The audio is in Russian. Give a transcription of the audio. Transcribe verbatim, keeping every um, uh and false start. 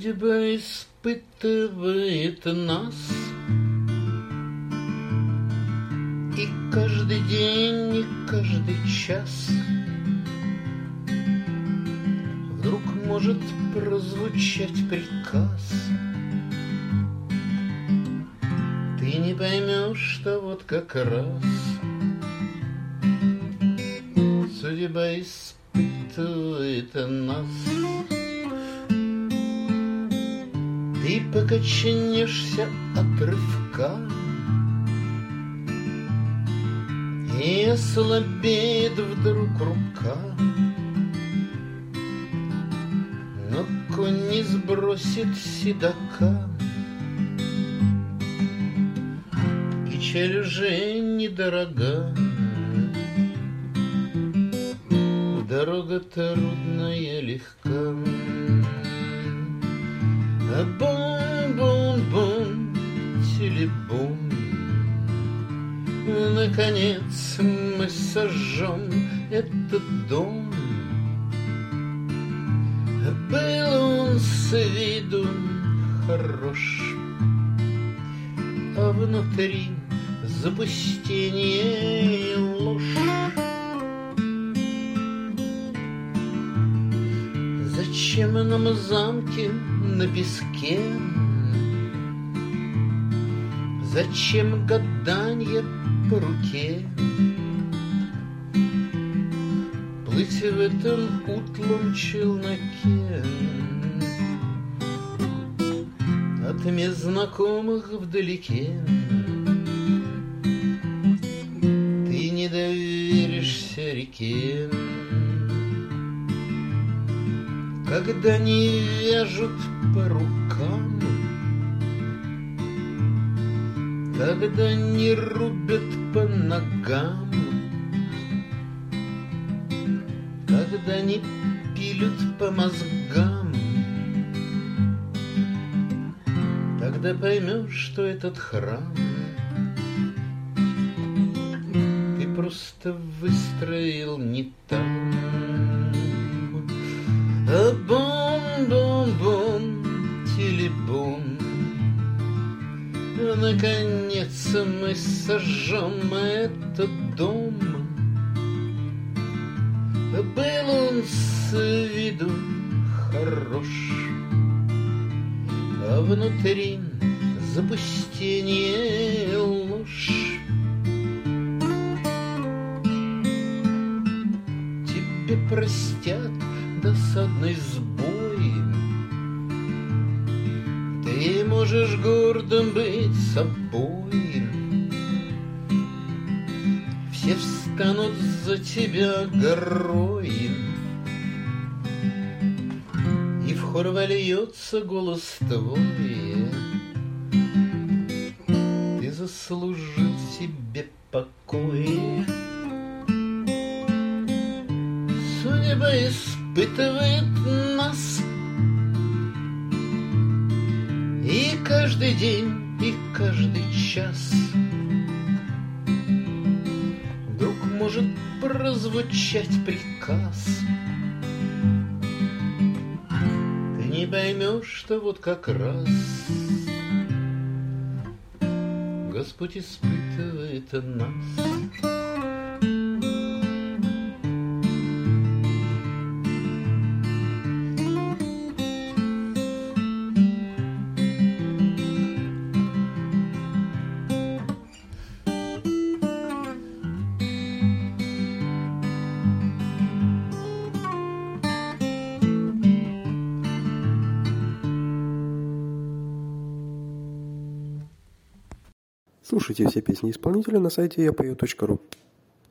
Судьба испытывает нас, и каждый день, и каждый час вдруг может прозвучать приказ. Ты не поймешь, что вот как раз судьба испытывает нас. Ты покачнешься от рывка, и ослабеет вдруг рука, но конь не сбросит седока. Печаль уже недорога, дорога трудная легка. Бум-бум-бум, телебум, наконец мы сожжем этот дом. Был он с виду хорош, а внутри запустение и ложь. Зачем нам замки на песке? Зачем гаданье по руке? Плыть в этом утлом челноке от мест знакомых вдалеке. Ты не доверишься реке, когда не вяжут по рукам, когда не рубят по ногам, когда не пилют по мозгам. Тогда поймешь, что этот храм ты просто выстроил не там. А бум-бум-бум, телебум, наконец мы сожжем этот дом. Был он с виду хорош, а внутри запустение и ложь. Тебе простят досадный сбой, ты можешь гордым быть собой. Все встанут за тебя горой, и в хор вольется голос твой. Ты заслужил себе покой. Судьба испытывает нас, и каждый день, и каждый час вдруг может прозвучать приказ. Ты не поймешь, что вот как раз Господь испытывает нас. Слушайте все песни исполнителя на сайте я пою точка ру.